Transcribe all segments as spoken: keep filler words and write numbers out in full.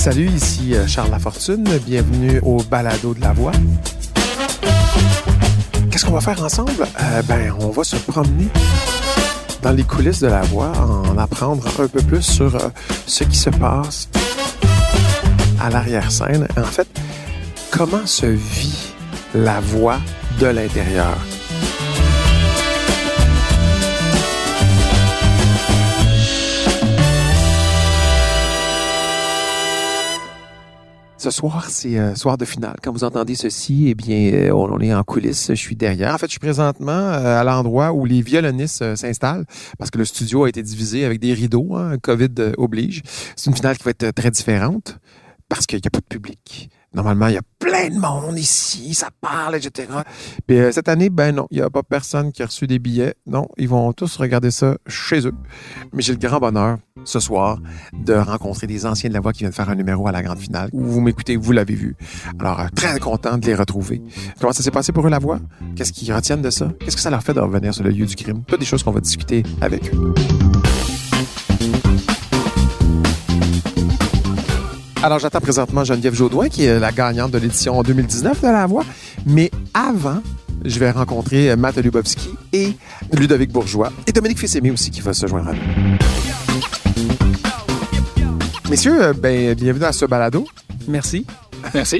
Salut, ici Charles Lafortune. Bienvenue au Balado de la Voix. Qu'est-ce qu'on va faire ensemble? Euh, ben, on va se promener dans les coulisses de la Voix, en apprendre un peu plus sur euh, ce qui se passe à l'arrière-scène. En fait, comment se vit la Voix de l'intérieur? Ce soir, c'est euh, soir de finale. Quand vous entendez ceci, eh bien, euh, on, on est en coulisses. Je suis derrière. En fait, je suis présentement euh, à l'endroit où les violonistes euh, s'installent parce que le studio a été divisé avec des rideaux. Hein, COVID euh, oblige. C'est une finale qui va être très différente parce qu'il n'y a pas de public. Normalement, il y a plein de monde ici, ça parle, et cetera. Puis euh, cette année, ben non, il n'y a pas personne qui a reçu des billets. Non, ils vont tous regarder ça chez eux. Mais j'ai le grand bonheur, ce soir, de rencontrer des anciens de la Voix qui viennent faire un numéro à la grande finale. Vous m'écoutez, vous l'avez vu. Alors, euh, très content de les retrouver. Comment ça s'est passé pour eux, la Voix? Qu'est-ce qu'ils retiennent de ça? Qu'est-ce que ça leur fait de revenir sur le lieu du crime? Toutes des choses qu'on va discuter avec eux. Alors, j'attends présentement Geneviève Jaudoin, qui est la gagnante de l'édition deux mille dix-neuf de La Voix. Mais avant, je vais rencontrer Matt Lubowski et Ludovic Bourgeois et Dominique Fils-Aimé aussi, qui va se joindre à nous. Messieurs, ben, bienvenue à ce balado. Merci. Merci.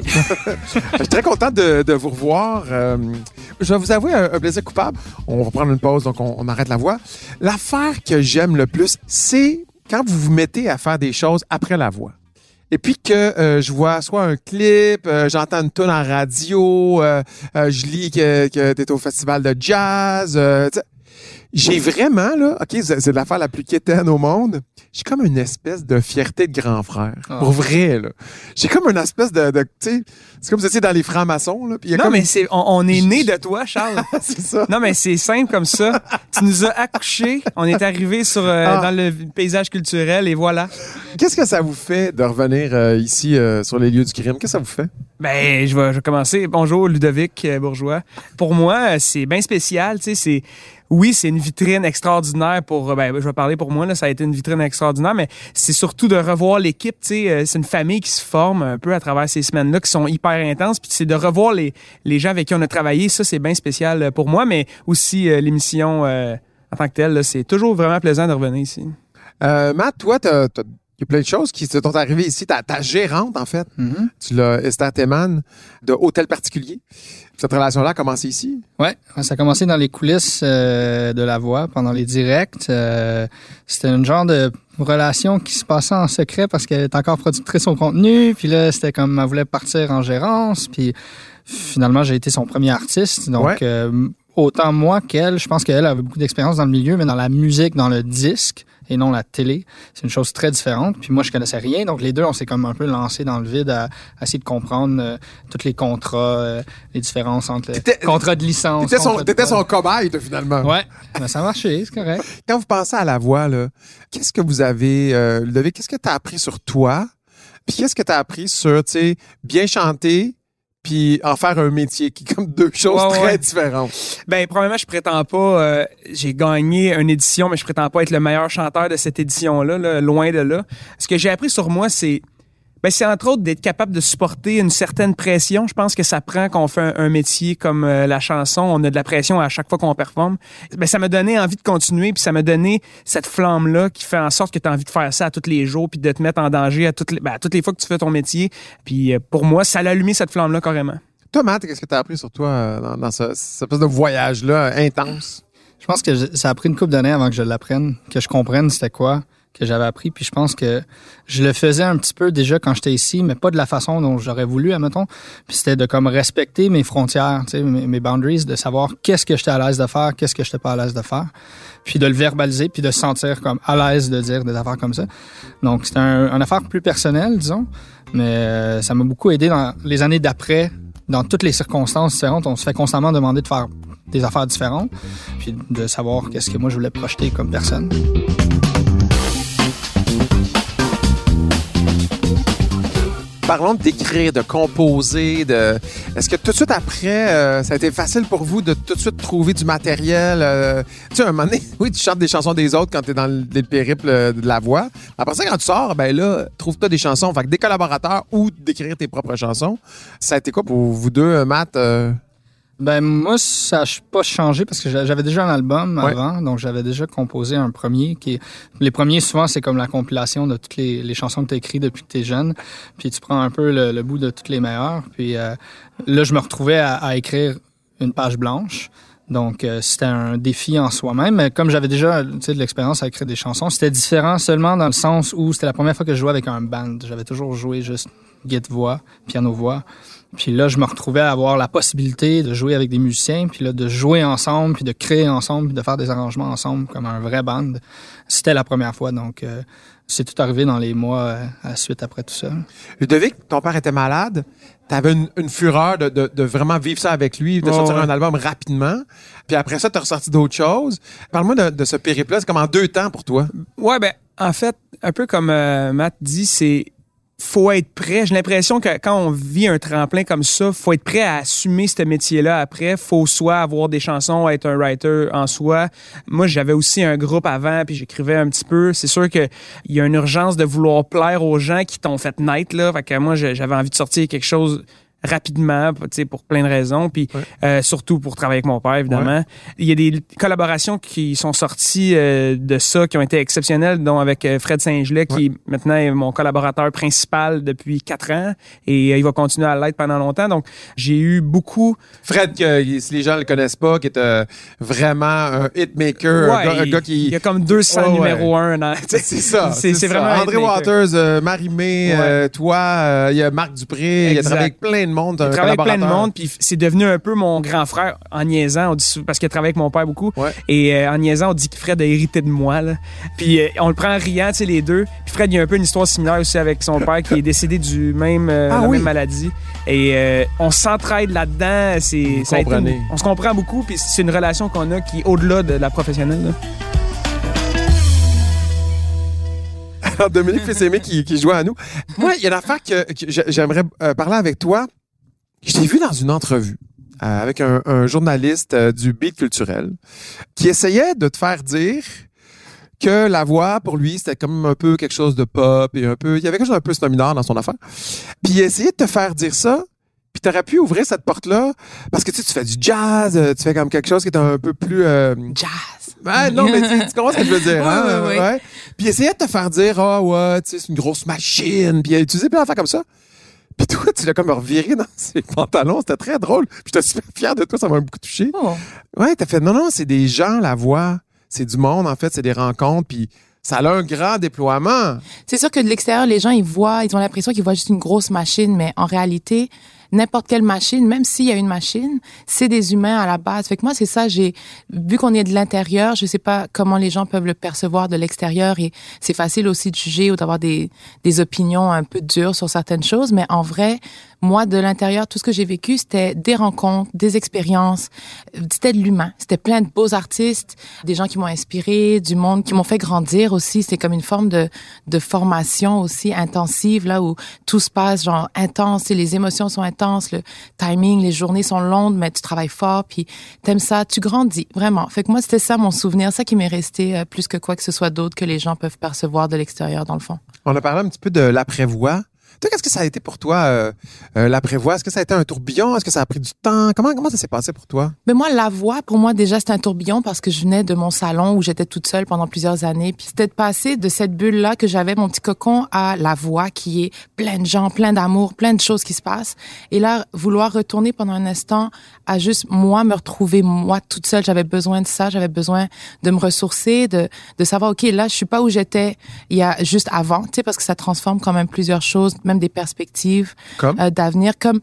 Je suis très content de, de vous revoir. Euh, je vais vous avouer un, un plaisir coupable. On va prendre une pause, donc on, on arrête la voix. L'affaire que j'aime le plus, c'est quand vous vous mettez à faire des choses après la voix. Et puis que euh, je vois soit un clip, euh, j'entends une tune en radio, euh, euh, je lis que, que tu es au festival de jazz. Euh, j'ai vraiment, là, OK, c'est, c'est l'affaire la plus quétaine au monde, j'ai comme une espèce de fierté de grand frère. Oh. Pour vrai, là. J'ai comme une espèce de, de tu sais, c'est comme si c'était dans les francs-maçons, là. Puis y a non, comme... mais c'est, on, on est né de toi, Charles. C'est ça. Non, mais c'est simple comme ça. Tu nous as accouchés, on est arrivé sur euh, ah. dans le paysage culturel et voilà. Qu'est-ce que ça vous fait de revenir euh, ici euh, sur les lieux du crime? Qu'est-ce que ça vous fait? Ben, je vais, je vais commencer. Bonjour, Ludovic Bourgeois. Pour moi, c'est bien spécial, tu sais, c'est... Oui, c'est une vitrine extraordinaire pour... Ben, je vais parler pour moi, là, ça a été une vitrine extraordinaire, mais c'est surtout de revoir l'équipe, tu sais, c'est une famille qui se forme un peu à travers ces semaines-là, qui sont hyper intenses, puis c'est de revoir les, les gens avec qui on a travaillé, ça, c'est bien spécial pour moi, mais aussi euh, l'émission euh, en tant que telle, là, c'est toujours vraiment plaisant de revenir ici. Euh, Matt, toi, t'as... t'as... Il y a plein de choses qui sont arrivées ici. Ta, ta gérante, en fait, mm-hmm. tu l'as, Esther Théman, de Hôtel Particulier. Cette relation-là a commencé ici? Oui, ça a commencé dans les coulisses euh, de La Voix, pendant les directs. Euh, c'était une genre de relation qui se passait en secret parce qu'elle est encore productrice au contenu. Puis là, c'était comme elle voulait partir en gérance. Puis finalement, j'ai été son premier artiste. Donc, ouais. euh, autant moi qu'elle, je pense qu'elle avait beaucoup d'expérience dans le milieu, mais dans la musique, dans le disque et non la télé. C'est une chose très différente. Puis moi, je connaissais rien. Donc, les deux, on s'est comme un peu lancés dans le vide à, à essayer de comprendre euh, tous les contrats, euh, les différences entre les contrats de licence. T'étais son, t'étais son cobaye, toi, finalement. Ouais. Ben, ça a marché, c'est correct. Quand vous pensez à La Voix, là, qu'est-ce que vous avez, euh, Ludovic, qu'est-ce que t'as appris sur toi? Puis qu'est-ce que t'as appris sur, tu sais, bien chanter, puis en faire un métier, qui est comme deux choses ouais, très ouais. différentes. Ben, premièrement, je prétends pas... Euh, j'ai gagné une édition, mais je prétends pas être le meilleur chanteur de cette édition-là, là, loin de là. Ce que j'ai appris sur moi, c'est... Ben, c'est entre autres d'être capable de supporter une certaine pression. Je pense que ça prend qu'on fait un, un métier comme euh, la chanson. On a de la pression à chaque fois qu'on performe. Ben, ça m'a donné envie de continuer, puis ça m'a donné cette flamme-là qui fait en sorte que tu as envie de faire ça à tous les jours, puis de te mettre en danger à toutes les, ben, à toutes les fois que tu fais ton métier. Puis euh, pour moi, ça a allumé cette flamme-là carrément. Toi, Matt, qu'est-ce que tu as appris sur toi euh, dans, dans ce, cette espèce de voyage-là intense? Je pense que je, ça a pris une couple d'années avant que je l'apprenne, que je comprenne c'était quoi que j'avais appris, puis je pense que je le faisais un petit peu déjà quand j'étais ici, mais pas de la façon dont j'aurais voulu, admettons. Puis c'était de comme respecter mes frontières, tu sais, mes, mes boundaries, de savoir qu'est-ce que j'étais à l'aise de faire, qu'est-ce que j'étais pas à l'aise de faire, puis de le verbaliser, puis de se sentir comme à l'aise de dire des affaires comme ça. Donc c'était un, une affaire plus personnelle, disons, mais euh, ça m'a beaucoup aidé dans les années d'après, dans toutes les circonstances différentes. On se fait constamment demander de faire des affaires différentes, puis de savoir qu'est-ce que moi je voulais projeter comme personne. Parlons d'écrire, de composer, de. Est-ce que tout de suite après, euh, ça a été facile pour vous de tout de suite trouver du matériel? Euh... Tu sais, à un moment donné, oui, tu chantes des chansons des autres quand t'es dans le, le périple de la voix. Après ça, quand tu sors, ben là, trouve-toi des chansons. Fait que des collaborateurs ou d'écrire tes propres chansons. Ça a été quoi pour vous deux, Matt? Euh... Ben moi, ça n'a pas changé parce que j'avais déjà un album ouais. avant, donc j'avais déjà composé un premier. Qui Les premiers, souvent, c'est comme la compilation de toutes les, les chansons que tu as écrites depuis que tu es jeune. Puis tu prends un peu le, le bout de toutes les meilleures. Puis euh, là, je me retrouvais à, à écrire une page blanche. Donc, euh, c'était un défi en soi-même. Mais comme j'avais déjà tu sais, de l'expérience à écrire des chansons, c'était différent seulement dans le sens où c'était la première fois que je jouais avec un band. J'avais toujours joué juste guitare-voix, piano-voix. Puis là, je me retrouvais à avoir la possibilité de jouer avec des musiciens, puis là, de jouer ensemble, puis de créer ensemble, puis de faire des arrangements ensemble comme un vrai band. C'était la première fois, donc euh, c'est tout arrivé dans les mois euh, à la suite après tout ça. Ludovic, ton père était malade. T'avais une, une fureur de, de, de vraiment vivre ça avec lui, de oh, sortir ouais. un album rapidement. Puis après ça, t'as ressorti d'autres choses. Parle-moi de, de ce périple-là. C'est comme en deux temps pour toi. Ouais, ben en fait, un peu comme euh, Matt dit, c'est faut être prêt. J'ai l'impression que quand on vit un tremplin comme ça, faut être prêt à assumer ce métier-là après. Faut soit avoir des chansons, être un writer en soi. Moi, j'avais aussi un groupe avant, puis j'écrivais un petit peu. C'est sûr que il y a une urgence de vouloir plaire aux gens qui t'ont fait naître, là. Fait que moi, j'avais envie de sortir quelque chose rapidement, tu sais, pour plein de raisons, puis ouais. euh, surtout pour travailler avec mon père, évidemment. Ouais. Il y a des collaborations qui sont sorties euh, de ça, qui ont été exceptionnelles, dont avec Fred Saint-Gelais, qui ouais. maintenant est mon collaborateur principal depuis quatre ans, et euh, il va continuer à l'être pendant longtemps. Donc, j'ai eu beaucoup... Fred, que, si les gens le connaissent pas, qui est euh, vraiment un hitmaker, ouais, un, gars, un gars qui... Il y a comme deux cents oh, numéro ouais. un. Dans... C'est ça. C'est, c'est ça. vraiment André Waters, euh, Marie-Mé, ouais. euh, toi, euh, il y a Marc Dupré, exact. Il a travaillé avec plein de monde. Il travaille avec plein de monde, puis c'est devenu un peu mon grand frère en niaisant. On dit, parce qu'il a travaillé avec mon père beaucoup. Ouais. Et euh, en niaisant, on dit que Fred a hérité de moi. Là. Puis euh, on le prend en riant, tu sais, les deux. Puis Fred, il y a un peu une histoire similaire aussi avec son père qui est décédé du même, euh, ah, la oui. même maladie. Et euh, on s'entraide là-dedans. C'est, ça a été une, on se comprend beaucoup, puis c'est une relation qu'on a qui est au-delà de la professionnelle. Là. Alors, Dominique Fils-Aimé qui, qui jouait à nous. Moi, il y a une affaire que, que j'aimerais euh, parler avec toi. Je t'ai vu dans une entrevue euh, avec un, un journaliste euh, du Beat culturel qui essayait de te faire dire que la voix, pour lui, c'était comme un peu quelque chose de pop et un peu... Il y avait quelque chose d'un peu mineur dans son affaire. Puis il essayait de te faire dire ça, puis t'aurais pu ouvrir cette porte-là parce que tu sais, tu fais du jazz, tu fais comme quelque chose qui est un peu plus... Euh... Jazz! Ouais, non, mais tu, tu comprends ce que je veux dire, hein? Oui, oui, oui. Ouais. Puis essayer de te faire dire, ah oh, ouais, tu sais, c'est une grosse machine, puis utiliser plein d'affaires comme ça. Puis toi, tu l'as comme reviré dans ses pantalons, c'était très drôle. Puis j'étais super fier de toi, ça m'a beaucoup touché. Oh. Ouais, t'as fait, non, non, c'est des gens, la voix, c'est du monde, en fait, c'est des rencontres, puis ça a un grand déploiement. C'est sûr que de l'extérieur, les gens, ils voient, ils ont l'impression qu'ils voient juste une grosse machine, mais en réalité, n'importe quelle machine, même s'il y a une machine, c'est des humains à la base. Fait que moi, c'est ça, j'ai, vu qu'on est de l'intérieur, je sais pas comment les gens peuvent le percevoir de l'extérieur et c'est facile aussi de juger ou d'avoir des, des opinions un peu dures sur certaines choses, mais en vrai, moi, de l'intérieur, tout ce que j'ai vécu, c'était des rencontres, des expériences, c'était de l'humain. C'était plein de beaux artistes, des gens qui m'ont inspiré, du monde qui m'ont fait grandir aussi. C'est comme une forme de, de formation aussi intensive, là où tout se passe, genre, intense, et les émotions sont intenses, le timing, les journées sont longues, mais tu travailles fort, puis t'aimes ça, tu grandis, vraiment. Fait que moi, c'était ça mon souvenir, ça qui m'est resté, euh, plus que quoi que ce soit d'autre que les gens peuvent percevoir de l'extérieur, dans le fond. On a parlé un petit peu de l'après-voix. Toi, qu'est-ce que ça a été pour toi, euh, euh, l'après-voix? Est-ce que ça a été un tourbillon? Est-ce que ça a pris du temps? Comment, comment ça s'est passé pour toi? Mais moi, la voix, pour moi, déjà, c'était un tourbillon parce que je venais de mon salon où j'étais toute seule pendant plusieurs années. Puis c'était de passer de cette bulle-là que j'avais, mon petit cocon, à la voix qui est plein de gens, plein d'amour, plein de choses qui se passent. Et là, vouloir retourner pendant un instant à juste moi me retrouver, moi, toute seule, j'avais besoin de ça. J'avais besoin de me ressourcer, de, de savoir, OK, là, je suis pas où j'étais il y a juste avant, tu sais, parce que ça transforme quand même plusieurs choses, même des perspectives comme? Euh, d'avenir, comme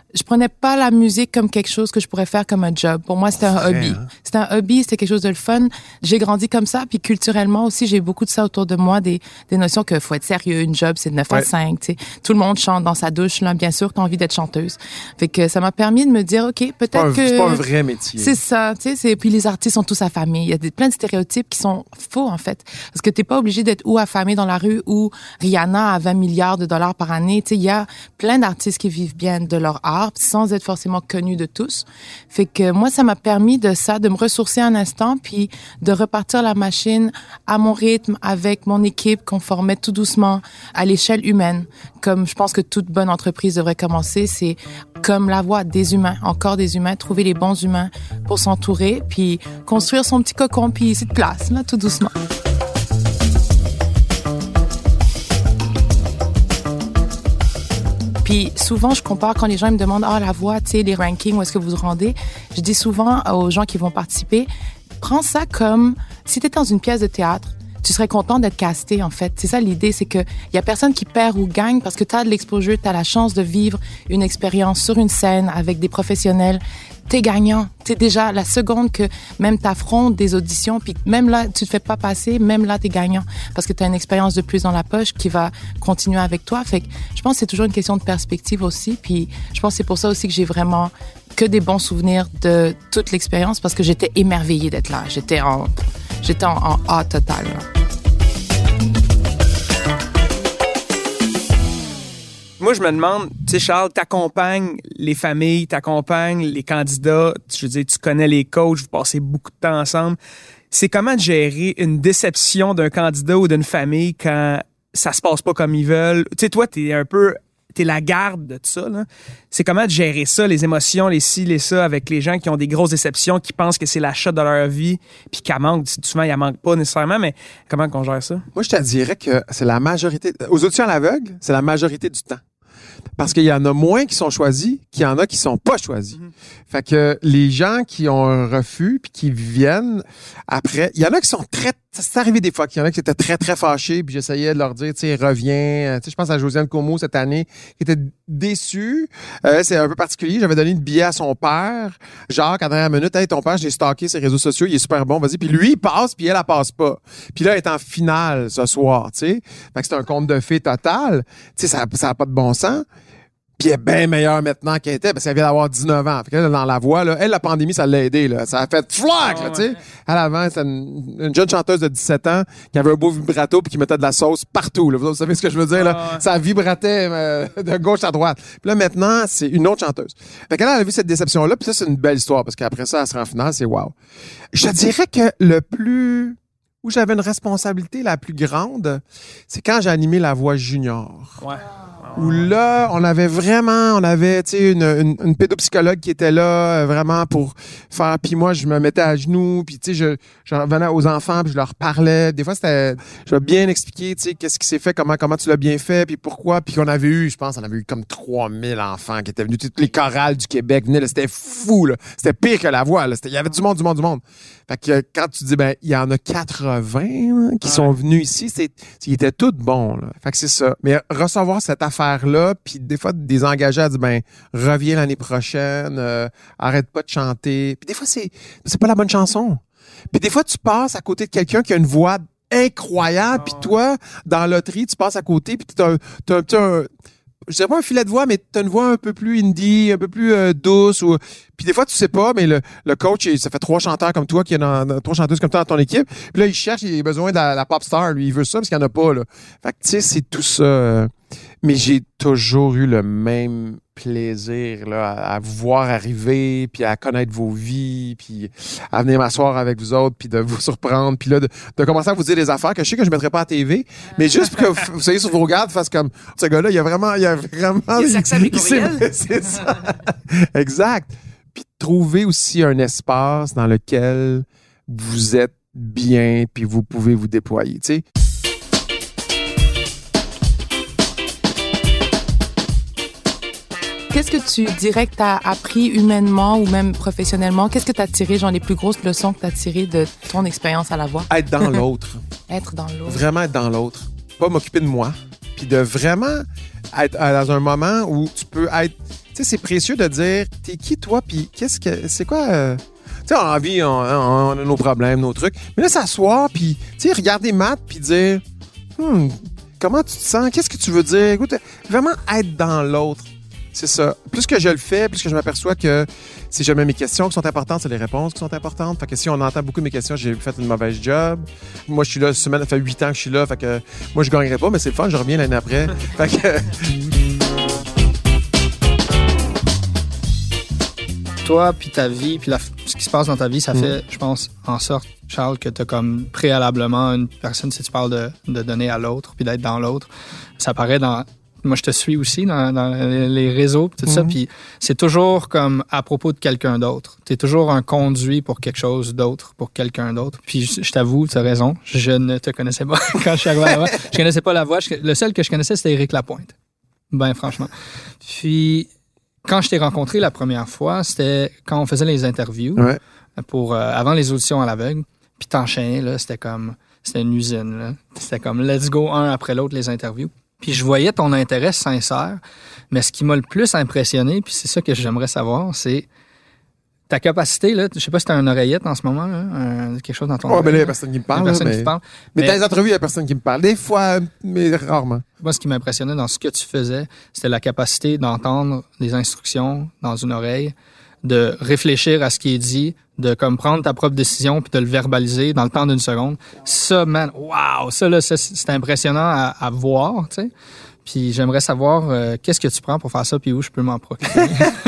je prenais pas la musique comme quelque chose que je pourrais faire comme un job. Pour moi, c'était un Vrai, hobby. hein? C'était un hobby, c'était quelque chose de le fun. J'ai grandi comme ça, puis culturellement aussi, j'ai beaucoup de ça autour de moi, des, des notions que faut être sérieux, une job, c'est de neuf Ouais. à cinq, tu sais. Tout le monde chante dans sa douche, là, bien sûr, t'as envie d'être chanteuse. Fait que ça m'a permis de me dire, OK, C'est peut-être pas, un, que... c'est pas un vrai métier. C'est ça, tu sais, c'est puis les artistes sont tous affamés. Il y a des, plein de stéréotypes qui sont faux en fait, parce que t'es pas obligé d'être ou affamé dans la rue ou Rihanna a vingt milliards de dollars par année. Tu sais, il y a plein d'artistes qui vivent bien de leur art sans être forcément connus de tous. Fait que moi, ça m'a permis de ça, de me ressourcer un instant, puis de repartir la machine à mon rythme avec mon équipe qu'on formait tout doucement à l'échelle humaine. Comme je pense que toute bonne entreprise devrait commencer, c'est comme la voix des humains, encore des humains, trouver les bons humains pour s'entourer, puis construire son petit cocon, puis c'est de place, là, tout doucement. Puis souvent, je compare quand les gens me demandent « Ah, la voix, tu sais, les rankings, où est-ce que vous vous rendez? » Je dis souvent aux gens qui vont participer, prends ça comme si tu étais dans une pièce de théâtre, tu serais content d'être casté, en fait. C'est ça l'idée, c'est que il y a personne qui perd ou gagne parce que tu as de l'exposure, tu as la chance de vivre une expérience sur une scène avec des professionnels. T'es gagnant. T'es déjà la seconde que même t'affrontes des auditions, puis même là, tu te fais pas passer, même là, t'es gagnant. Parce que t'as une expérience de plus dans la poche qui va continuer avec toi. Fait que je pense que c'est toujours une question de perspective aussi. Puis je pense que c'est pour ça aussi que j'ai vraiment que des bons souvenirs de toute l'expérience parce que j'étais émerveillée d'être là. J'étais en, j'étais en, en A total, là. Moi, je me demande, tu sais, Charles, t'accompagnes les familles, t'accompagnes les candidats, je veux dire, tu connais les coachs, vous passez beaucoup de temps ensemble. C'est comment de gérer une déception d'un candidat ou d'une famille quand ça se passe pas comme ils veulent? Tu sais, toi, t'es un peu, t'es la garde de tout ça, là. C'est comment de gérer ça, les émotions, les ci, les ça, avec les gens qui ont des grosses déceptions, qui pensent que c'est la shot de leur vie, puis qu'elle manque. Souvent, il en manque pas nécessairement, mais comment qu'on gère ça? Moi, je te dirais que c'est la majorité... Aux auditions à l'aveugle, c'est la majorité du temps. Parce qu'il y en a moins qui sont choisis qu'il y en a qui sont pas choisis. Mm-hmm. Fait que les gens qui ont un refus puis qui viennent après, il y en a qui sont très... Ça s'est arrivé des fois qu'il y en a qui étaient très, très fâchés puis j'essayais de leur dire, tu sais, reviens. Tu sais, je pense à Josiane Como cette année qui était déçue. Euh, c'est un peu particulier. J'avais donné une billet à son père. Jacques, à la dernière minute, hey, ton père, j'ai stalké ses réseaux sociaux, il est super bon, vas-y. Puis lui, il passe puis elle, elle passe pas. Puis là, elle est en finale ce soir, tu sais. Fait que c'est un conte de fées total. Tu sais, ça, ça a pas de bon sens. Puis elle est bien meilleure maintenant qu'elle était parce qu'elle vient d'avoir dix-neuf ans. Fait que là, dans la voix, là, elle, la pandémie, ça l'a aidé, là. Ça a fait flac, oh, là, tu sais. À l'avant, c'était une, une jeune chanteuse de dix-sept ans qui avait un beau vibrato puis qui mettait de la sauce partout, là. Vous savez ce que je veux dire, là? oh. Ça vibratait euh, de gauche à droite. Puis là, maintenant, c'est une autre chanteuse. Fait qu'elle a vu cette déception-là puis ça, c'est une belle histoire parce qu'après ça, elle sera en finale, c'est wow. Je te dirais que le plus... où j'avais une responsabilité la plus grande, c'est quand j'ai animé La Voix junior. Ouais. Où là, on avait vraiment, on avait, tu sais, une, une, une pédopsychologue qui était là, euh, vraiment pour faire, puis moi, je me mettais à genoux, puis tu sais, je, je revenais aux enfants, puis je leur parlais. Des fois, c'était, je vais bien expliquer, tu sais, qu'est-ce qui s'est fait, comment, comment tu l'as bien fait, puis pourquoi, puis qu'on avait eu, je pense, on avait eu comme trois mille enfants qui étaient venus, toutes les chorales du Québec venaient, là, c'était fou, là. C'était pire que La Voix, là. Il y avait du monde, du monde, du monde. Fait que quand tu dis, ben, il y en a quatre-vingts là, qui ouais. sont venus ici, c'est, ils étaient tous bons, là. Fait que c'est ça. Mais recevoir cette affaire-là, puis des fois, des engagés à dire, ben, reviens l'année prochaine, euh, arrête pas de chanter. Puis des fois, c'est, c'est pas la bonne chanson. Puis des fois, tu passes à côté de quelqu'un qui a une voix incroyable, puis toi, dans la loterie, tu passes à côté, puis t'as un, t'as un petit... Un, je dirais pas un filet de voix, mais t'as une voix un peu plus indie, un peu plus euh, douce. Ou... Puis des fois, tu sais pas, mais le, le coach, il, ça fait trois chanteurs comme toi, qui est dans, dans, trois chanteuses comme toi dans ton équipe. Puis là, il cherche, il a besoin de la, la pop star. Lui, il veut ça parce qu'il n'y en a pas. Là. Fait que tu sais, c'est tout ça. Euh... Mais j'ai toujours eu le même plaisir là, à, à vous voir arriver, puis à connaître vos vies, puis à venir m'asseoir avec vous autres, puis de vous surprendre, puis là, de, de commencer à vous dire des affaires que je sais que je ne mettrai pas à T V, mais juste pour que vous, vous soyez sur vos gardes, fasse comme, ce gars-là, il y a vraiment... Il y a vraiment... Il y a accès c'est, c'est ça. Exact. Puis trouver aussi un espace dans lequel vous êtes bien, puis vous pouvez vous déployer, tu sais. Qu'est-ce que tu dirais que tu as appris humainement ou même professionnellement? Qu'est-ce que tu as tiré, genre les plus grosses leçons que tu as tirées de ton expérience à La Voix? Être dans l'autre. Être dans l'autre. Vraiment être dans l'autre. Pas m'occuper de moi. Puis de vraiment être dans un moment où tu peux être... Tu sais, c'est précieux de dire, t'es qui toi, puis qu'est-ce que, c'est quoi, euh... tu sais, on a envie, on, on a nos problèmes, nos trucs, mais là, s'asseoir, puis, tu sais, regarder Matt, puis dire, hmm, comment tu te sens, qu'est-ce que tu veux dire, écoute, vraiment être dans l'autre. C'est ça. Plus que je le fais, plus que je m'aperçois que si jamais mes questions qui sont importantes, c'est les réponses qui sont importantes. Fait que si on entend beaucoup de mes questions, j'ai fait une mauvaise job. Moi, je suis là, cette semaine, ça fait huit ans que je suis là. Fait que moi, je gagnerai pas, mais c'est le fun, je reviens l'année après. Fait que... Toi, puis ta vie, puis la, ce qui se passe dans ta vie, ça mmh. fait, je pense, en sorte, Charles, que tu as comme préalablement une personne, si tu parles de, de donner à l'autre, puis d'être dans l'autre. Ça paraît dans... Moi, je te suis aussi dans, dans les réseaux, tout mmh. ça, puis c'est toujours comme à propos de quelqu'un d'autre. Tu es toujours un conduit pour quelque chose d'autre, pour quelqu'un d'autre. Puis je, je t'avoue, tu as raison, je ne te connaissais pas quand je suis arrivé à la voix. Je connaissais pas la voix. Je, le seul que je connaissais, c'était Éric Lapointe. Ben, franchement. Puis, quand je t'ai rencontré la première fois, c'était quand on faisait les interviews, ouais. pour euh, avant les auditions à l'aveugle. Puis t'enchaînais, là, c'était comme... C'était une usine, là. C'était comme let's go, un après l'autre, les interviews. Puis je voyais ton intérêt sincère, mais ce qui m'a le plus impressionné, puis c'est ça que j'aimerais savoir, c'est ta capacité, là, je sais pas si t'as une oreillette en ce moment, là, un, quelque chose dans ton oh, oreille. Oh, mais là, il y a personne qui me parle. Personne là, mais... qui te parle. Mais, mais dans les entrevues, il y a personne qui me parle. Des fois, mais rarement. Moi, ce qui m'impressionnait dans ce que tu faisais, c'était la capacité d'entendre des instructions dans une oreille, de réfléchir à ce qui est dit, de comme prendre ta propre décision puis de le verbaliser dans le temps d'une seconde. Ça, man, wow! Ça, là, c'est, c'est impressionnant à, à voir, tu sais. Puis j'aimerais savoir euh, qu'est-ce que tu prends pour faire ça puis où je peux m'en procurer.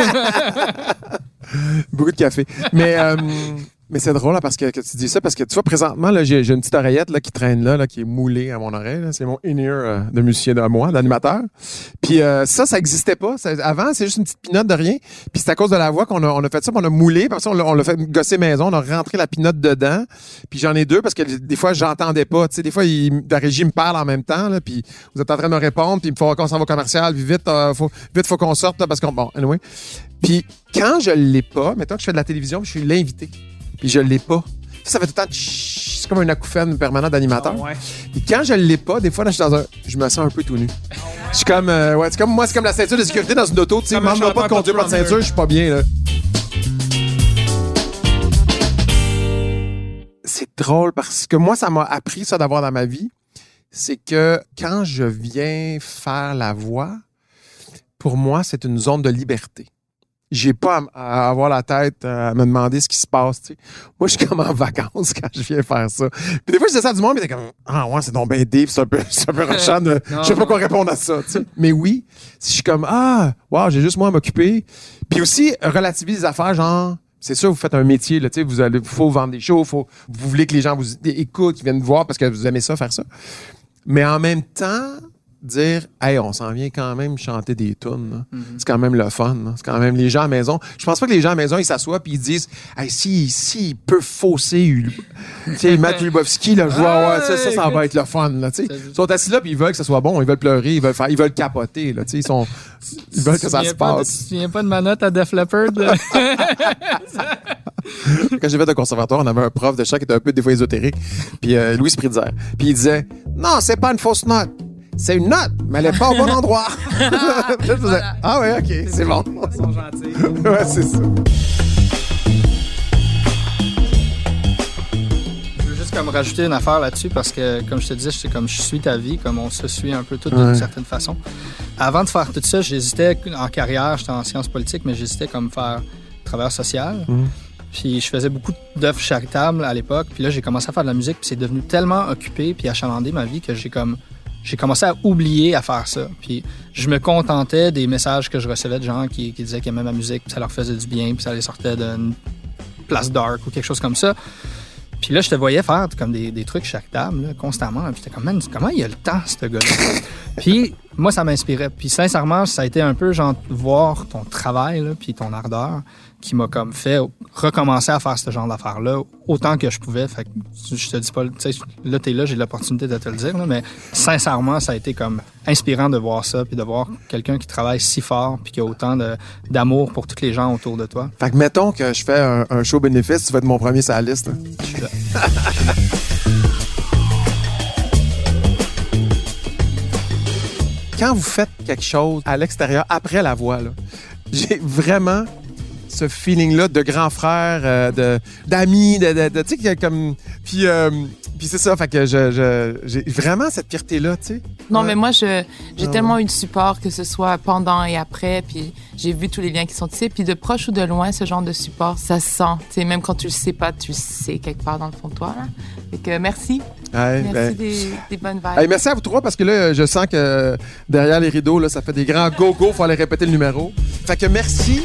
Beaucoup de café. Mais... Euh... Mais c'est drôle là, parce que, que tu dis ça, parce que tu vois, présentement, là, j'ai, j'ai une petite oreillette là, qui traîne là, là, qui est moulée à mon oreille. Là. C'est mon in-ear euh, de musicien de moi, d'animateur. Puis euh, ça, ça existait pas. Ça, avant, c'est juste une petite pinotte de rien. Puis c'est à cause de la voix qu'on a, on a fait ça, puis on a moulé. Puis ça, on l'a, on l'a fait gosser maison, on a rentré la pinotte dedans. Puis j'en ai deux parce que des fois, j'entendais pas. Tu sais, des fois, il, la régie me parle en même temps. Là, puis vous êtes en train de me répondre, puis il faut qu'on s'en va au commercial. Puis vite, euh, faut, vite, faut qu'on sorte là, parce qu'on... Bon, anyway. Puis quand je l'ai pas, mettons que je fais de la télévision, je suis l'invité. Puis je l'ai pas. Ça, ça fait tout le temps... C'est comme un acouphène permanent d'animateur. Oh, ouais. Et quand je l'ai pas, des fois, là, je suis dans un... Je me sens un peu tout nu. Oh, ouais. Je suis comme... Euh, ouais, c'est comme moi, c'est comme la ceinture de sécurité dans une auto. Tu sais, demande-moi pas de conduire par de ceinture, je suis pas bien, là. C'est drôle parce que moi, ça m'a appris ça d'avoir dans ma vie. C'est que quand je viens faire la voix, pour moi, c'est une zone de liberté. J'ai pas à, à avoir la tête à me demander ce qui se passe, tu sais. Moi, je suis comme en vacances quand je viens faire ça. Puis des fois, je dis ça à du monde, mais t'es comme, ah ouais, c'est donc bien deep, c'est un peu, c'est un peu rushant de, je sais pas quoi répondre à ça, tu sais. Mais oui, si je suis comme, ah, wow, j'ai juste moi à m'occuper. Puis aussi, relativiser les affaires, genre, c'est sûr, vous faites un métier, là, tu sais, vous allez, faut vendre des shows, faut, vous voulez que les gens vous écoutent, qu'ils viennent vous voir parce que vous aimez ça, faire ça. Mais en même temps, dire, hey, on s'en vient quand même chanter des tunes. Mm-hmm. C'est quand même le fun. Là. C'est quand même les gens à la maison. Je pense pas que les gens à la maison, ils s'assoient puis ils disent, hey, si, si, il peut fausser, tu sais, Matt Lubowski, là, je vois, ouais, ça, ça, ça va être le fun, là, tu sais. Ils sont assis là puis ils veulent que ça soit bon. Ils veulent pleurer, ils veulent faire, ils veulent capoter, là, tu sais. Ils sont, ils veulent que ça se passe. Tu te souviens pas de ma note à Def Leppard? Quand j'ai fait un conservatoire, on avait un prof de chant qui était un peu des fois ésotérique, puis euh, Louis Spritzer. Puis il disait, non, c'est pas une fausse note. C'est une note, mais elle est pas au bon endroit. Je faisais, voilà. Ah ouais, ok, c'est, c'est bon. Ils sont gentils. Ouais, c'est ça. Je veux juste comme rajouter une affaire là-dessus parce que, comme je te disais, c'est comme je suis ta vie, comme on se suit un peu tout d'une ouais. certaine façon. Avant de faire tout ça, j'hésitais en carrière, j'étais en sciences politiques, mais j'hésitais comme faire travailleur social. Mm. Puis je faisais beaucoup d'œuvres charitables à l'époque. Puis là, j'ai commencé à faire de la musique, puis c'est devenu tellement occupé puis achalandé ma vie que j'ai comme... J'ai commencé à oublier à faire ça. Puis je me contentais des messages que je recevais de gens qui, qui disaient qu'ils aimaient ma musique, puis ça leur faisait du bien, puis ça les sortait d'une place dark ou quelque chose comme ça. Puis là, je te voyais faire comme des, des trucs charitables, là, constamment. Puis j'étais comme, man, comment il a le temps, ce gars-là? Puis moi, ça m'inspirait. Puis sincèrement, ça a été un peu genre voir ton travail, là, puis ton ardeur qui m'a comme fait recommencer à faire ce genre d'affaires-là autant que je pouvais. Fait que je te dis pas, tu sais, là, t'es là, j'ai l'opportunité de te le dire, là, mais sincèrement, ça a été comme inspirant de voir ça, puis de voir quelqu'un qui travaille si fort, puis qui a autant de, d'amour pour tous les gens autour de toi. Fait que mettons que je fais un, un show bénéfice, tu vas être mon premier sur la liste. Là. Je suis là. Quand vous faites quelque chose à l'extérieur, après la voix, là, j'ai vraiment ce feeling-là de grand frère, euh, de, d'amis, de, de, de tu sais, comme... Puis, euh, puis c'est ça, fait que je, je, j'ai vraiment cette fierté-là, tu sais. Non, ouais. mais moi, je, j'ai Ah, tellement ouais. eu de support, que ce soit pendant et après, puis j'ai vu tous les liens qui sont tissés, puis de proche ou de loin, ce genre de support, ça se sent. Tu sais, même quand tu le sais pas, tu le sais quelque part dans le fond de toi, là. Fait que merci. Ouais, Merci ben, des, des bonnes vibes. hey, merci à vous trois parce que là, je sens que derrière les rideaux, là, ça fait des grands go-go. Faut aller répéter le numéro. Fait que merci.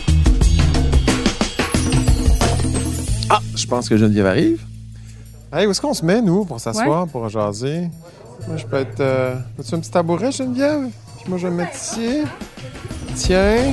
Ah, je pense que Geneviève arrive. Hey, où est-ce qu'on se met, nous, pour s'asseoir, pour jaser? Moi, je peux être... Euh... Veux-tu un petit tabouret, Geneviève? Puis moi, je vais me mettre ici. Tiens.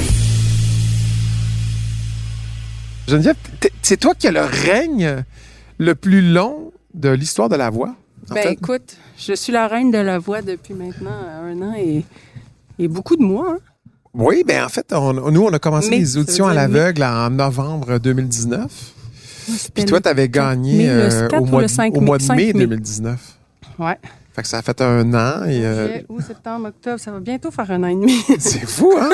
Geneviève, t'es- c'est toi qui as le règne le plus long de l'histoire de la voix. en Ben fait. écoute, je suis la reine de la voix depuis maintenant un an et, et beaucoup de mois. Hein? Oui, ben en fait, on- nous, on a commencé Mais, les ça veut auditions à dire l'aveugle en novembre deux mille dix-neuf. Puis toi, tu avais gagné mai, le euh, quatre au, ou mois le de, cinq au mois de mai, mai cinq mai. deux mille dix-neuf. Ouais. Fait que ça a fait un an et... euh, Juillet, août, septembre, octobre, ça va bientôt faire un an et demi. c'est fou, hein?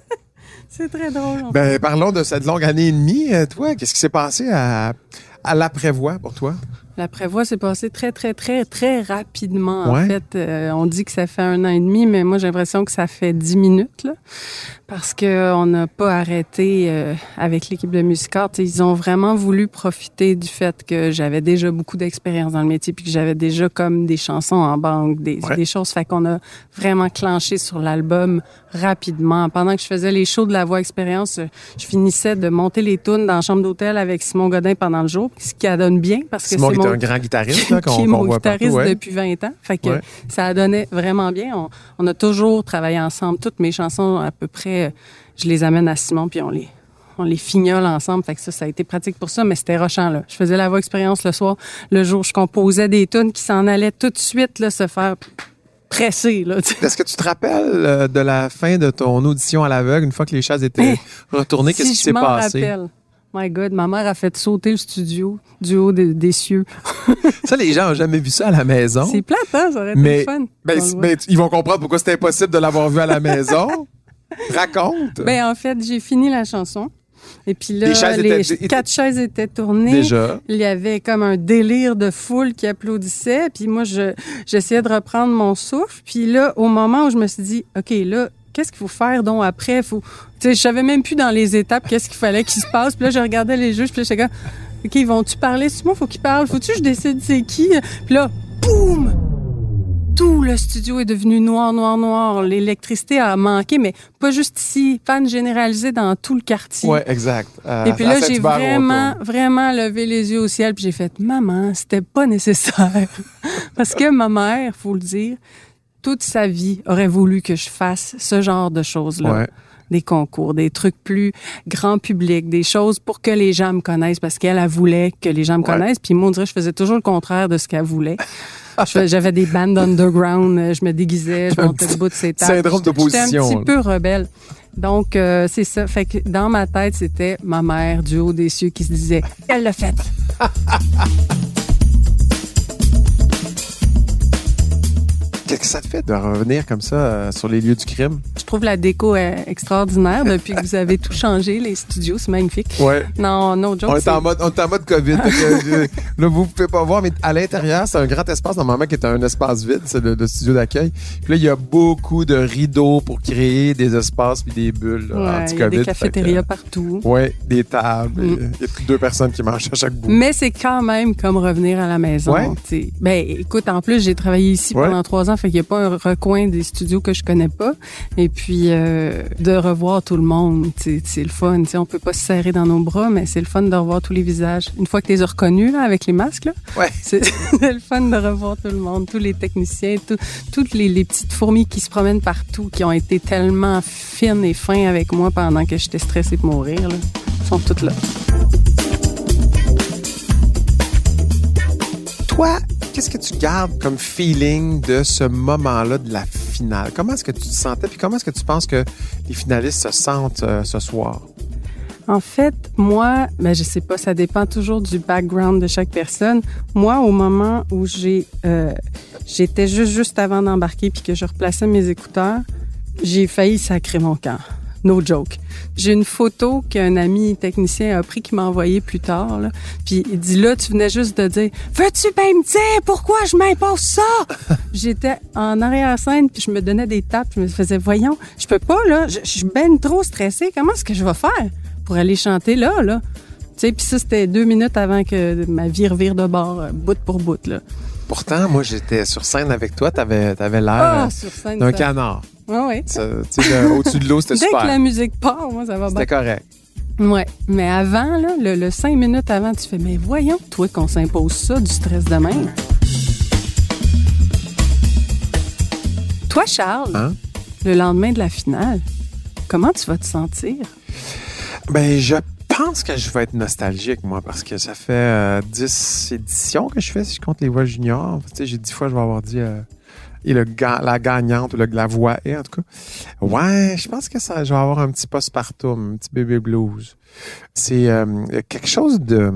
C'est très drôle. en fait. Ben, parlons de cette longue année et demie. Euh, Toi, qu'est-ce qui s'est passé à, à l'après-voix pour toi? La prévoix s'est passée très, très, très, très rapidement. Ouais. En fait, euh, on dit que ça fait un an et demi, mais moi, j'ai l'impression que ça fait dix minutes, là, parce qu'on n'a pas arrêté euh, avec l'équipe de Musicart. T'sais, ils ont vraiment voulu profiter du fait que j'avais déjà beaucoup d'expérience dans le métier, puis que j'avais déjà comme des chansons en banque, des, Ouais. des choses. Fait qu'on a vraiment clenché sur l'album rapidement. Pendant que je faisais les shows de la voix expérience, je finissais de monter les tunes dans la chambre d'hôtel avec Simon Godin pendant le jour, ce qui adonne bien, parce que Simon c'est qui est mon un grand guitariste là, qui qu'on est qu'on mon voit guitariste partout. Ouais. depuis vingt ans. Fait que Ouais. ça a donné vraiment bien. On, on a toujours travaillé ensemble. Toutes mes chansons, à peu près, je les amène à Simon, puis on les, on les fignole ensemble. Fait que ça, ça a été pratique pour ça, mais c'était rochant, là. Je faisais la voix expérience le soir. Le jour, je composais des tunes qui s'en allaient tout de suite, là, se faire presser, là. tu sais. Est-ce que tu te rappelles euh, de la fin de ton audition à l'aveugle, une fois que les chaises étaient Hey, retournées, qu'est-ce si qui je s'est m'en passé? rappelle. My God, ma mère a fait sauter le studio du haut des, des cieux. Ça, les gens n'ont jamais vu ça à la maison. C'est plate, hein? Ça aurait été Mais, le fun. ben, On le c- voit. ben, ils vont comprendre pourquoi c'était impossible de l'avoir vu à la maison. Raconte. Ben, en fait, j'ai fini la chanson. Et puis là, Les chaises les étaient- étaient- quatre chaises étaient tournées. Déjà. Il y avait comme un délire de foule qui applaudissait. Puis moi, je, j'essayais de reprendre mon souffle. Puis là, au moment où je me suis dit, OK, là, qu'est-ce qu'il faut faire donc après? Faut... Tu sais, je savais même plus dans les étapes qu'est-ce qu'il fallait qu'il se passe. Puis là, je regardais les juges. Puis là, j'étais comme, OK, ils vont-tu parler? C'est moi, faut qu'ils parlent. Faut-tu que je décide c'est qui? Puis là, boum! Tout le studio est devenu noir, noir, noir. L'électricité a manqué, mais pas juste ici. Panne généralisée dans tout le quartier. Ouais, exact. Euh, Et puis à là, j'ai Saint-Hubert, vraiment, autour. vraiment levé les yeux au ciel, puis j'ai fait « Maman, c'était pas nécessaire. » Parce que ma mère, faut le dire, toute sa vie aurait voulu que je fasse ce genre de choses-là. Ouais. Des concours, des trucs plus grand public, des choses pour que les gens me connaissent, parce qu'elle, elle voulait que les gens me Ouais. connaissent. Puis moi, on dirait que je faisais toujours le contraire de ce qu'elle voulait. Je fais- J'avais des bandes underground, euh, je me déguisais, je Un montais petit le bout de ses tables. syndrome J'étais- d'opposition, J'étais un là. petit peu rebelle. Donc, euh, c'est ça. Fait que dans ma tête, c'était ma mère du haut des cieux qui se disait « Elle l'a fait! » Qu'est-ce que ça te fait de revenir comme ça euh, sur les lieux du crime? Je trouve la déco euh, extraordinaire depuis que vous avez tout changé, les studios, c'est magnifique. Ouais. Non, no joke. On est, c'est- en mode, on est en mode COVID. Fait que, euh, là, vous pouvez pas voir, mais à l'intérieur, c'est un grand espace, normalement, qui est un espace vide. C'est le, le studio d'accueil. Puis là, il y a beaucoup de rideaux pour créer des espaces puis des bulles là, Ouais, il y a anti-COVID. des Fait que, cafétérias partout. ouais, des tables. Mm. Il y a deux personnes qui mangent à chaque bout. Mais c'est quand même comme revenir à la maison. Ouais. t'sais. Ben, écoute, en plus, j'ai travaillé ici Ouais. pendant trois ans, fait qu'il n'y a pas un recoin des studios que je connais pas. Et puis, euh, de revoir tout le monde, t'sais, c'est le fun. T'sais, on peut pas se serrer dans nos bras, mais c'est le fun de revoir tous les visages. Une fois que tu les as reconnus, là, avec les masques, là, Ouais. c'est c'est le fun de revoir tout le monde, tous les techniciens, tout- toutes les, les petites fourmis qui se promènent partout, qui ont été tellement fines et fins avec moi pendant que j'étais stressée pour mourir, là. Ils sont toutes là. Toi, qu'est-ce que tu gardes comme feeling de ce moment-là de la finale? Comment est-ce que tu te sentais? Puis comment est-ce que tu penses que les finalistes se sentent euh, ce soir? En fait, moi, ben je sais pas, ça dépend toujours du background de chaque personne. Moi, au moment où j'ai, euh, j'étais juste juste avant d'embarquer puis que je replaçais mes écouteurs, j'ai failli sacrer mon camp. No joke. J'ai une photo qu'un ami technicien a pris qui m'a envoyé plus tard. Là. Puis il dit là, tu venais juste de dire, veux-tu bien me dire pourquoi je m'impose ça? J'étais en arrière-scène puis je me donnais des tapes. Je me faisais, voyons, je peux pas là, je, je suis ben trop stressée. Comment est-ce que je vais faire pour aller chanter là, là? Tu sais, puis ça, c'était deux minutes avant que ma vie revire de bord, euh, bout pour bout, là. Pourtant, moi, j'étais sur scène avec toi. T'avais, t'avais l'air Ah, euh, sur scène, d'un ça. canard. Ouais, ouais. Ça, tu sais, le- au-dessus de l'eau, c'était Dès super. que la musique part, moi, ça va bien. C'était correct. Ouais. Mais avant, là, le, le cinq minutes avant, tu fais, mais voyons, toi, qu'on s'impose ça, du stress de même. Toi, Charles, Hein? le lendemain de la finale, comment tu vas te sentir? Ben, je pense que je vais être nostalgique, moi, parce que ça fait euh, dix éditions que je fais, si je compte les voix juniors. Tu sais, j'ai dix fois, je vais avoir dit euh, et le ga- la gagnante ou le, la voix est, en tout cas. Ouais, je pense que ça, je vais avoir un petit postpartum, un petit baby blues. C'est euh, quelque chose de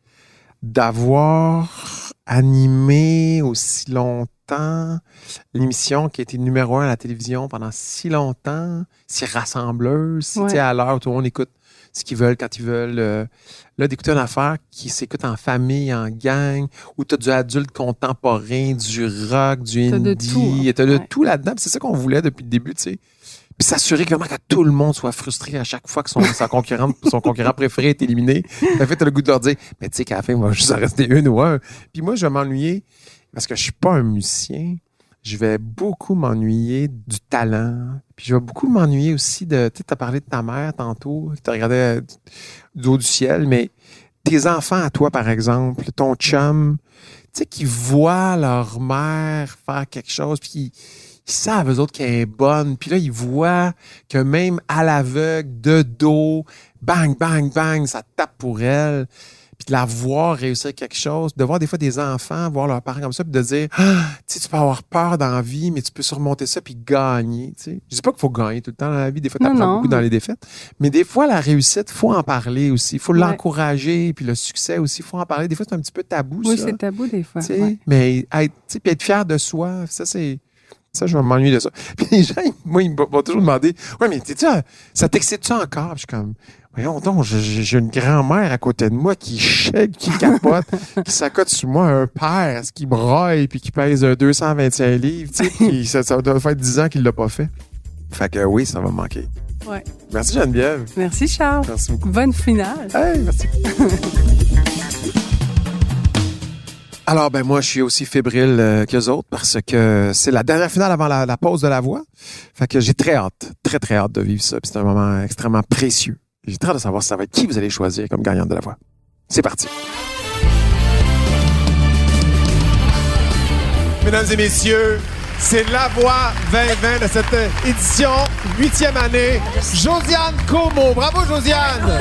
d'avoir animé aussi longtemps l'émission qui a été numéro un à la télévision pendant si longtemps, si rassembleuse, si, Ouais. tu sais, à l'heure où tout le monde écoute ce qu'ils veulent quand ils veulent. Euh, là, d'écouter une affaire qui s'écoute en famille, en gang, où tu as du adulte contemporain, du rock, du T'as de indie, tout, hein. tu as de Ouais. tout là-dedans. Puis c'est ça qu'on voulait depuis le début, tu sais. Puis s'assurer vraiment que tout le monde soit frustré à chaque fois que son, sa concurrente, son concurrent préféré est éliminé. En fait, t'as le goût de leur dire, mais tu sais qu'à la fin, il va juste en rester une ou un. Puis moi, je vais m'ennuyer parce que je suis pas un musicien. Je vais beaucoup m'ennuyer du talent. Puis je vais beaucoup m'ennuyer aussi de, tu sais, t'as parlé de ta mère tantôt, t'as regardé euh, du haut du ciel, mais tes enfants à toi, par exemple, ton chum, tu sais, qui voient leur mère faire quelque chose, puis qui ils savent, eux autres, qu'elle est bonne. Puis là, ils voient que même à l'aveugle, de dos, bang, bang, bang, ça tape pour elle. Puis de la voir réussir quelque chose, de voir des fois des enfants, voir leurs parents comme ça, puis de dire, ah, tu sais, tu peux avoir peur dans la vie, mais tu peux surmonter ça puis gagner, tu sais. Je dis pas qu'il faut gagner tout le temps dans la vie, des fois, Non, t'apprends non. beaucoup dans les défaites, mais des fois, la réussite, faut en parler aussi, faut Ouais. l'encourager, puis le succès aussi, faut en parler. Des fois, c'est un petit peu tabou, Oui, ça. c'est tabou des fois. Tu sais, Ouais. mais être, tu sais, puis être fier de soi, ça, c'est... Ça, je vais m'ennuyer de ça. Puis les gens, ils- moi, ils m'ont toujours demandé, ouais, mais t'es-tu, ça t'excite-tu encore? Puis je suis comme, voyons donc, j'ai j'ai une grand-mère à côté de moi qui shake, qui capote, qui s'accote sur moi, un père, qui braille, puis qui pèse euh, deux cent vingt-cinq livres, tu sais, puis ça, ça doit faire dix ans qu'il l'a pas fait. Fait que oui, ça va me manquer. Ouais. Merci Geneviève. Merci, Charles. Merci beaucoup. Bonne finale. Hey, merci. Alors, ben moi, je suis aussi fébrile euh, qu'eux autres parce que c'est la dernière finale avant la, la pause de la voix. Fait que j'ai très hâte, très, très hâte de vivre ça. Puis c'est un moment extrêmement précieux. J'ai très hâte de savoir ça va être qui vous allez choisir comme gagnante de la voix. C'est parti. Mesdames et messieurs, c'est La Voix vingt vingt de cette édition, huitième année. Josiane Como. Bravo, Josiane!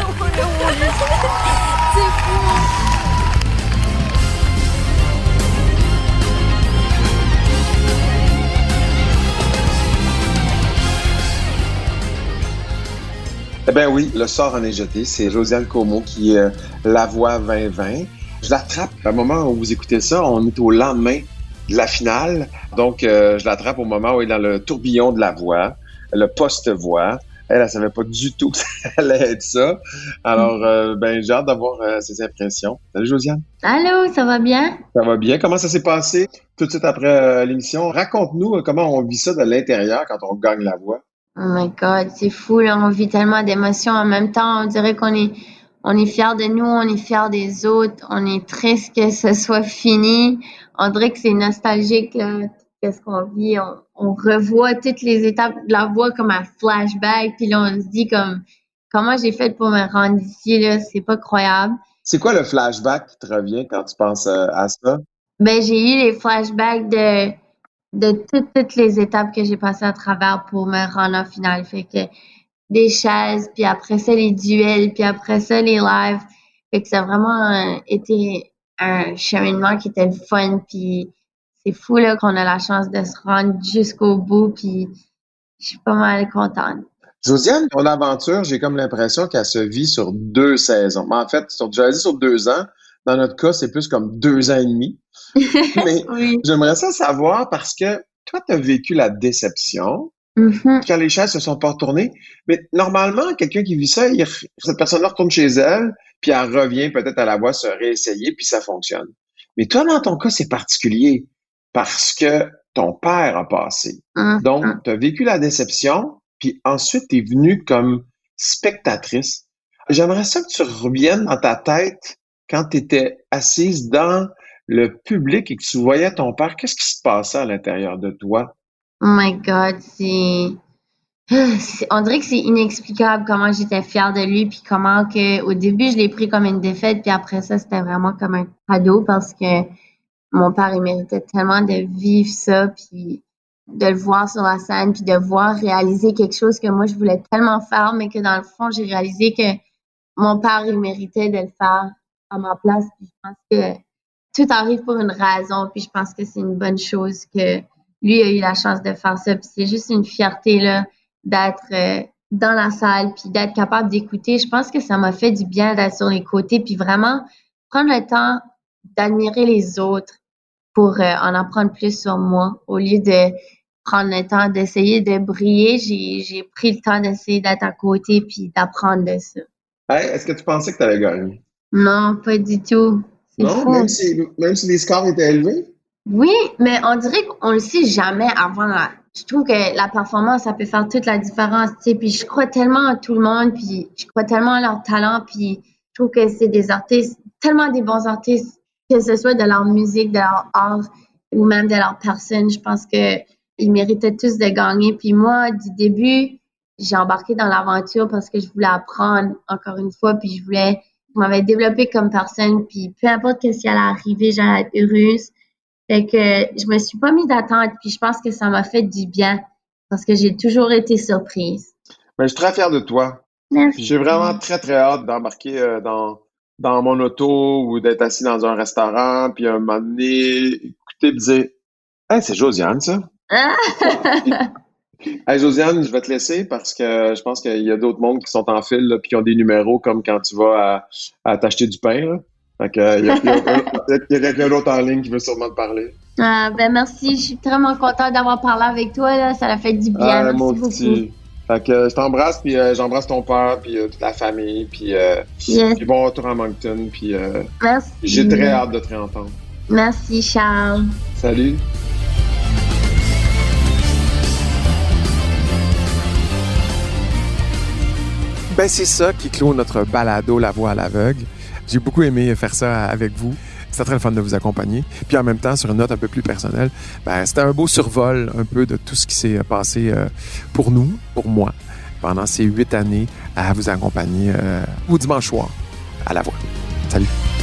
Eh bien oui, le sort en est jeté. C'est Josiane Como qui est euh, La Voix vingt vingt. Je l'attrape au moment où vous écoutez ça. On est au lendemain de la finale. Donc, euh, je l'attrape au moment où elle est dans le tourbillon de la voix, le poste-voix. Elle, elle savait pas du tout que ça allait être ça. Alors, euh, ben, j'ai hâte d'avoir euh, ses impressions. Salut, Josiane. Allô, ça va bien? Ça va bien? Comment ça s'est passé tout de suite après euh, l'émission? Raconte-nous euh, comment on vit ça de l'intérieur quand on gagne la voix. Oh my God, c'est fou, là. On vit tellement d'émotions. En même temps, on dirait qu'on est, on est fiers de nous, on est fiers des autres. On est triste que ce soit fini. On dirait que c'est nostalgique, là. Qu'est-ce qu'on vit? On, on revoit toutes les étapes de la voix comme un flashback. Puis là, on se dit comme, comment j'ai fait pour me rendre ici, là? C'est pas croyable. C'est quoi le flashback qui te revient quand tu penses euh, à ça? Ben, j'ai eu les flashbacks de, de toutes, toutes les étapes que j'ai passées à travers pour me rendre en finale. Fait que des chaises, puis après ça, les duels, puis après ça, les lives. Fait que ça a vraiment euh, été un cheminement qui était le fun, puis c'est fou là qu'on a la chance de se rendre jusqu'au bout, puis je suis pas mal contente. Josiane, ton aventure, j'ai comme l'impression qu'elle se vit sur deux saisons. Mais en fait, sur, j'allais dire sur deux ans. Dans notre cas, c'est plus comme deux ans et demi. Mais Oui. j'aimerais ça savoir parce que toi, tu as vécu la déception, Mm-hmm. Quand les chaises se sont pas retournées. Mais normalement, quelqu'un qui vit ça, il, cette personne-là retourne chez elle, puis elle revient peut-être à la voix se réessayer, puis ça fonctionne. Mais toi, dans ton cas, c'est particulier parce que ton père a passé. Mm-hmm. Donc, tu as vécu la déception, puis ensuite, tu es venue comme spectatrice. J'aimerais ça que tu reviennes dans ta tête quand tu étais assise dans le public et que tu voyais ton père. Qu'est-ce qui se passait à l'intérieur de toi? Oh my God, c'est... c'est... On dirait que c'est inexplicable comment j'étais fière de lui, puis comment que au début, je l'ai pris comme une défaite, puis après ça, c'était vraiment comme un cadeau parce que mon père, il méritait tellement de vivre ça, puis de le voir sur la scène, puis de voir réaliser quelque chose que moi, je voulais tellement faire, mais que dans le fond, j'ai réalisé que mon père, il méritait de le faire à ma place, puis je pense que tout arrive pour une raison, puis je pense que c'est une bonne chose que lui a eu la chance de faire ça, puis c'est juste une fierté, là, d'être euh, dans la salle, puis d'être capable d'écouter. Je pense que ça m'a fait du bien d'être sur les côtés, puis vraiment prendre le temps d'admirer les autres pour euh, en apprendre plus sur moi. Au lieu de prendre le temps d'essayer de briller, j'ai, j'ai pris le temps d'essayer d'être à côté, puis d'apprendre de ça. Hey, est-ce que tu pensais que tu allais gagner? Non, pas du tout. C'est non, fou. Même si, même si les scores étaient élevés? Oui, mais on dirait qu'on le sait jamais avant la... Je trouve que la performance, ça peut faire toute la différence, tu sais, puis je crois tellement à tout le monde, puis je crois tellement à leur talent, puis je trouve que c'est des artistes, tellement des bons artistes, que ce soit de leur musique, de leur art, ou même de leur personne. Je pense que ils méritaient tous de gagner, puis moi, du début, j'ai embarqué dans l'aventure parce que je voulais apprendre, encore une fois, puis je voulais... Je m'avais développée comme personne, puis peu importe ce qui allait arriver, j'allais être heureuse. Fait que je me suis pas mis d'attente, puis je pense que ça m'a fait du bien parce que j'ai toujours été surprise. Ben, je suis très fière de toi. Merci. J'ai vraiment très, très hâte d'embarquer euh, dans, dans mon auto ou d'être assis dans un restaurant, puis à un moment donné, écouter et dire « Hey, c'est Josiane, ça! » Hey, Josiane, je vais te laisser parce que je pense qu'il y a d'autres mondes qui sont en file là, puis qui ont des numéros comme quand tu vas à, à t'acheter du pain, là. Fait que, il y a, il y a, il y a quelqu'un d'autre en ligne qui veut sûrement te parler. Ah, ben merci, je suis vraiment contente d'avoir parlé avec toi, là. Ça a fait du bien. Ah, merci mon beaucoup. petit. Fait que je t'embrasse, puis euh, j'embrasse ton père, puis euh, toute la famille, puis, euh, Yes. puis bon retour à Moncton, puis euh, Merci. j'ai très hâte de te réentendre. Merci, Charles. Salut! Ben, c'est ça qui clôt notre balado La Voix à l'aveugle. J'ai beaucoup aimé faire ça avec vous. C'était très le fun de vous accompagner. Puis en même temps, sur une note un peu plus personnelle, ben, c'était un beau survol un peu de tout ce qui s'est passé pour nous, pour moi, pendant ces huit années à vous accompagner euh, au dimanche soir à La Voix. Salut!